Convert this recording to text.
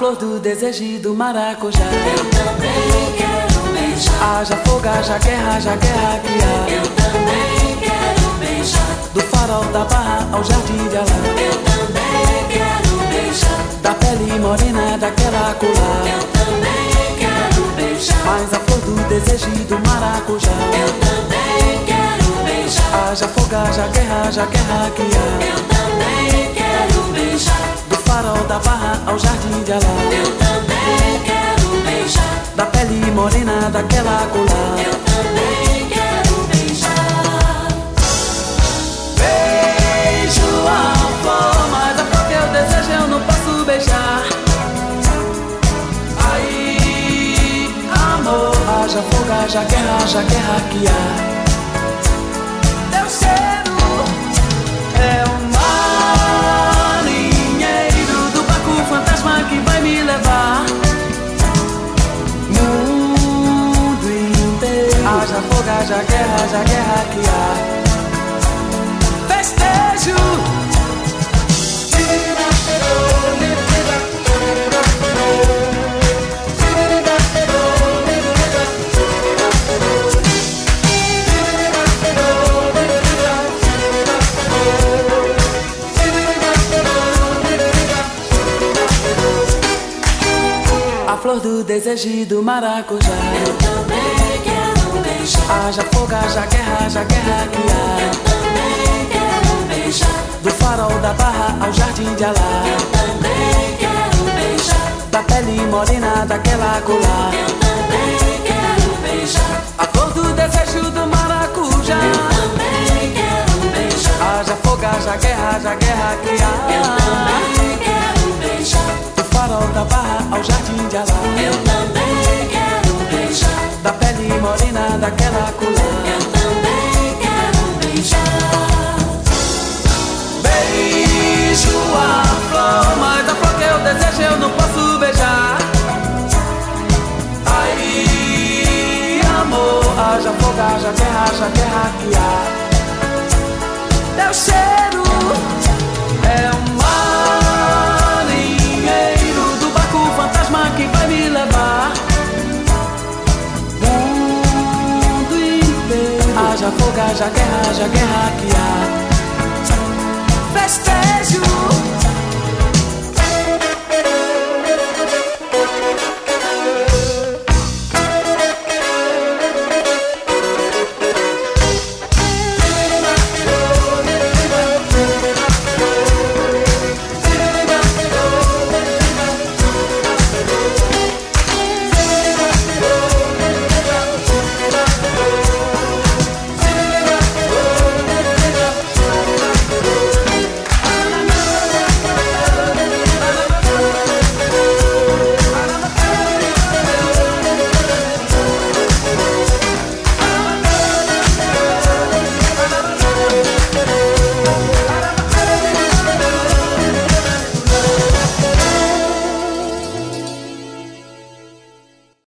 flor do desejo e do maracujá. Eu também quero beijar. Haja fogo, haja guerra que há. Eu também quero beijar. Do farol da Barra ao jardim de Alá. Eu também quero beijar. Da pele morena daquela colar. Eu também quero beijar. Mas a flor do desejo e do maracujá. Eu também quero beijar. Haja fogo, haja guerra que há. Eu também quero beijar. Do farol da Barra ao jardim de Alá. Eu também quero beijar. Da pele morena daquela colar. Eu também quero beijar. Beijo a flor, mas a flor que eu desejo eu não posso beijar. Aí, amor, haja fogo, haja guerra que há. Teu cheiro é o marinheiro do barco fantasma que vai me levar. Mundo inteiro, haja fogo, haja guerra que há. Festejo. A flor do desejo e do maracujá. Eu também quero beijar. Haja fogo, haja guerra que há. Eu também quero beijar. Do farol da Barra ao jardim de Alá. Eu também quero beijar. Da pele morena daquela colar. Eu também quero beijar. A flor do desejo do maracujá. Eu também quero beijar. Haja fogo, haja guerra que há. Eu também quero beijar. Do farol da Barra ao jardim de Alá. Eu também quero beijar. Da pele morena daquela colar. Eu também quero beijar. Beijo a flor, mas a flor que eu desejo eu não posso beijar. Aí, amor, haja fogo, haja guerra que há. Teu cheiro é um marinheiro do barco fantasma que vai me levar. Mundo inteiro, haja fogo, haja guerra que há. Festejo.